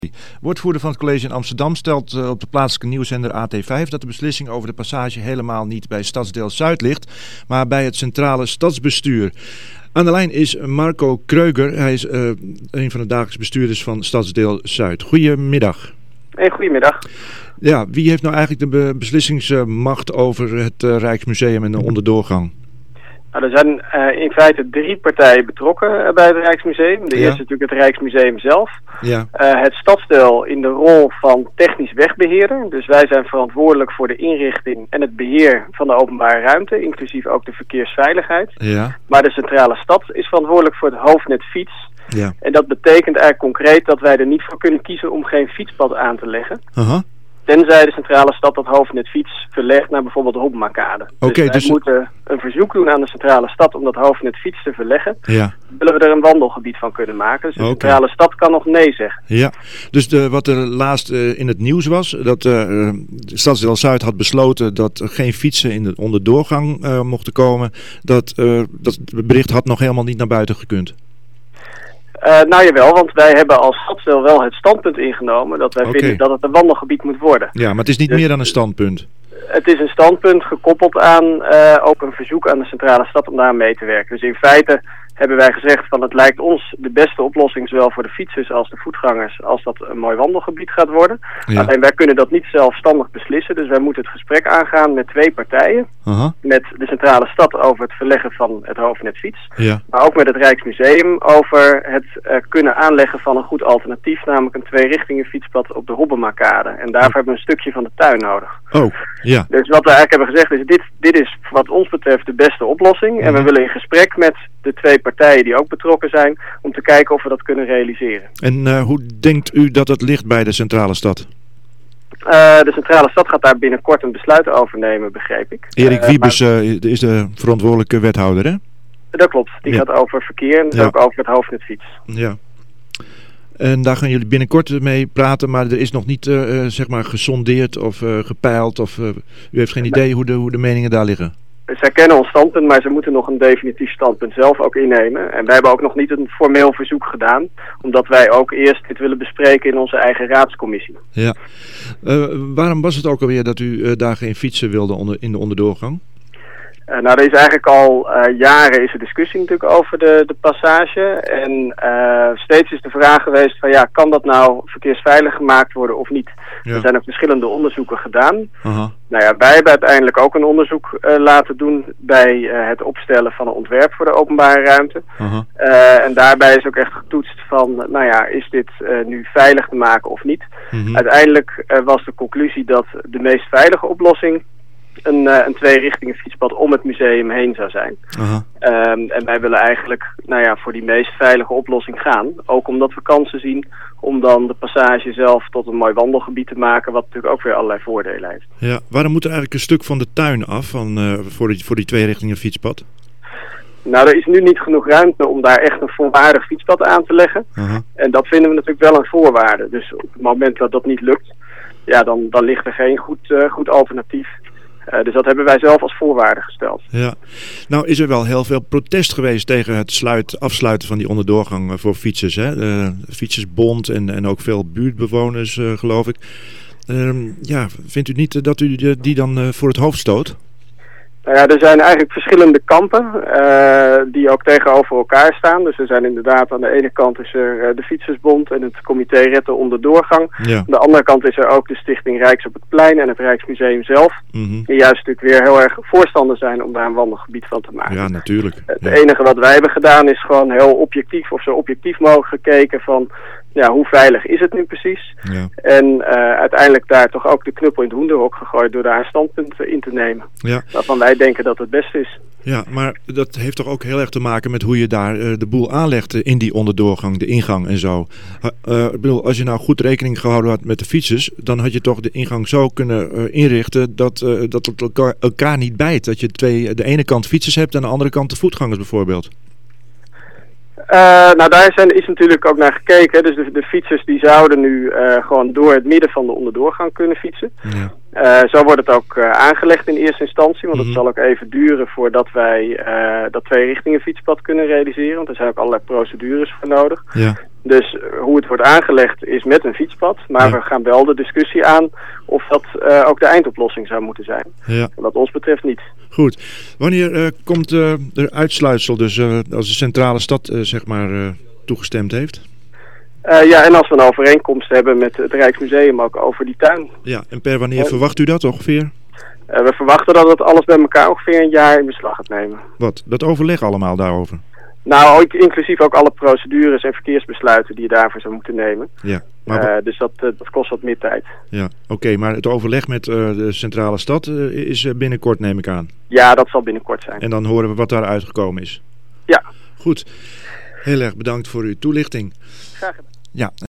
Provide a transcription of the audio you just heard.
Woordvoerder van het college in Amsterdam stelt op de plaatselijke nieuwszender AT5 dat de beslissing over de passage helemaal niet bij Stadsdeel Zuid ligt, maar bij het centrale stadsbestuur. Aan de lijn is Marco Kreuger. Hij is een van de dagelijks bestuurders van Stadsdeel Zuid. Goedemiddag. Goedemiddag. Ja, wie heeft nou eigenlijk de beslissingsmacht over het Rijksmuseum en de onderdoorgang? Nou, er zijn in feite 3 partijen betrokken bij het Rijksmuseum. De eerste is natuurlijk het Rijksmuseum zelf. Ja. Het stadsdeel in de rol van technisch wegbeheerder. Dus wij zijn verantwoordelijk voor de inrichting en het beheer van de openbare ruimte, inclusief ook de verkeersveiligheid. Ja. Maar de centrale stad is verantwoordelijk voor het hoofdnet fiets. Ja. En dat betekent eigenlijk concreet dat wij er niet voor kunnen kiezen om geen fietspad aan te leggen. Tenzij de centrale stad dat hoofdnet fiets verlegt naar bijvoorbeeld de Hoppemakade. Dus wij moeten een verzoek doen aan de centrale stad om dat hoofdnet fiets te verleggen. Ja. Willen we er een wandelgebied van kunnen maken. Dus de centrale stad kan nog nee zeggen. Ja, dus wat er laatst in het nieuws was, dat Stadsdeel Zuid had besloten dat er geen fietsen in de onderdoorgang mochten komen. Dat bericht had nog helemaal niet naar buiten gekund. Nou jawel, want wij hebben als stadsdeel wel het standpunt ingenomen dat wij vinden dat het een wandelgebied moet worden. Ja, maar het is niet meer dan een standpunt. Het is een standpunt gekoppeld aan ook een verzoek aan de centrale stad om daar mee te werken. Dus in feite hebben wij gezegd van het lijkt ons de beste oplossing zowel voor de fietsers als de voetgangers als dat een mooi wandelgebied gaat worden. Ja. Alleen wij kunnen dat niet zelfstandig beslissen, dus wij moeten het gesprek aangaan met 2 partijen. Met de centrale stad over het verleggen van het hoofdnet fiets. Ja. Maar ook met het Rijksmuseum over het kunnen aanleggen van een goed alternatief, namelijk een 2-richtingen fietspad op de Hoppemakade. En daarvoor hebben we een stukje van de tuin nodig. Ja. Dus wat we eigenlijk hebben gezegd is, dit is wat ons betreft de beste oplossing. En we willen in gesprek met de 2 partijen die ook betrokken zijn, om te kijken of we dat kunnen realiseren. En hoe denkt u dat het ligt bij de centrale stad? De centrale stad gaat daar binnenkort een besluit over nemen, begreep ik. Erik Wiebes is de verantwoordelijke wethouder, hè? Dat klopt. Die gaat over verkeer en dus ook over het hoofdnet fiets. Ja. En daar gaan jullie binnenkort mee praten, maar er is nog niet zeg maar gesondeerd of gepeild of u heeft geen idee hoe de meningen daar liggen? Zij kennen ons standpunt, maar ze moeten nog een definitief standpunt zelf ook innemen. En wij hebben ook nog niet een formeel verzoek gedaan, omdat wij ook eerst dit willen bespreken in onze eigen raadscommissie. Ja. Waarom was het ook alweer dat u daar geen fietsen wilde in de onderdoorgang? Nou, er is eigenlijk al jaren is er discussie natuurlijk over de passage. En steeds is de vraag geweest van ja, kan dat nou verkeersveilig gemaakt worden of niet? Ja. Er zijn ook verschillende onderzoeken gedaan. Nou ja, wij hebben uiteindelijk ook een onderzoek laten doen bij het opstellen van een ontwerp voor de openbare ruimte. En daarbij is ook echt getoetst van, nou ja, is dit nu veilig te maken of niet? Uiteindelijk was de conclusie dat de meest veilige oplossing een 2-richtingen fietspad om het museum heen zou zijn. En wij willen eigenlijk voor die meest veilige oplossing gaan. Ook omdat we kansen zien om dan de passage zelf tot een mooi wandelgebied te maken, wat natuurlijk ook weer allerlei voordelen heeft. Ja, waarom moet er eigenlijk een stuk van de tuin af voor die 2-richtingen fietspad? Nou, er is nu niet genoeg ruimte om daar echt een volwaardig fietspad aan te leggen. En dat vinden we natuurlijk wel een voorwaarde. Dus op het moment dat dat niet lukt, ja, dan ligt er geen goed alternatief. Dus dat hebben wij zelf als voorwaarde gesteld. Ja. Nou is er wel heel veel protest geweest tegen het afsluiten van die onderdoorgang voor fietsers. Hè? De Fietsersbond en ook veel buurtbewoners, geloof ik. Vindt u niet dat u die dan voor het hoofd stoot? Nou ja, er zijn eigenlijk verschillende kampen die ook tegenover elkaar staan. Dus er zijn inderdaad aan de ene kant is er de Fietsersbond en het comité Red de Onderdoorgang. Ja. Aan de andere kant is er ook de Stichting Rijks op het Plein en het Rijksmuseum zelf. Die juist natuurlijk weer heel erg voorstander zijn om daar een wandelgebied van te maken. Ja, natuurlijk. Het enige wat wij hebben gedaan is gewoon heel objectief of zo objectief mogelijk gekeken van ja, hoe veilig is het nu precies? Ja. En uiteindelijk daar toch ook de knuppel in het hoenderhok gegooid door daar een standpunt in te nemen. Ja. Waarvan wij denken dat het beste is. Ja, maar dat heeft toch ook heel erg te maken met hoe je daar de boel aanlegt in die onderdoorgang, de ingang en zo. Ik bedoel, als je nou goed rekening gehouden had met de fietsers, dan had je toch de ingang zo kunnen inrichten dat het elkaar niet bijt. Dat je de ene kant fietsers hebt en de andere kant de voetgangers bijvoorbeeld. Nou, daar is natuurlijk ook naar gekeken. Dus de fietsers die zouden nu gewoon door het midden van de onderdoorgang kunnen fietsen. Ja. Zo wordt het ook aangelegd in eerste instantie, want het zal ook even duren voordat wij dat twee-richtingen fietspad kunnen realiseren, want er zijn ook allerlei procedures voor nodig. Ja. Dus hoe het wordt aangelegd is met een fietspad, maar we gaan wel de discussie aan of dat ook de eindoplossing zou moeten zijn. Ja. Wat ons betreft niet. Goed. Wanneer komt er uitsluitsel, dus als de centrale stad toegestemd heeft? En als we een overeenkomst hebben met het Rijksmuseum ook over die tuin. Ja, en per wanneer verwacht u dat ongeveer? We verwachten dat het alles bij elkaar ongeveer een jaar in beslag gaat nemen. Wat? Dat overleg allemaal daarover? Nou, inclusief ook alle procedures en verkeersbesluiten die je daarvoor zou moeten nemen. Ja. Maar dus dat kost wat meer tijd. Ja, oké, maar het overleg met de centrale stad is binnenkort, neem ik aan. Ja, dat zal binnenkort zijn. En dan horen we wat daar uitgekomen is. Ja. Goed. Heel erg bedankt voor uw toelichting. Graag gedaan. Ja.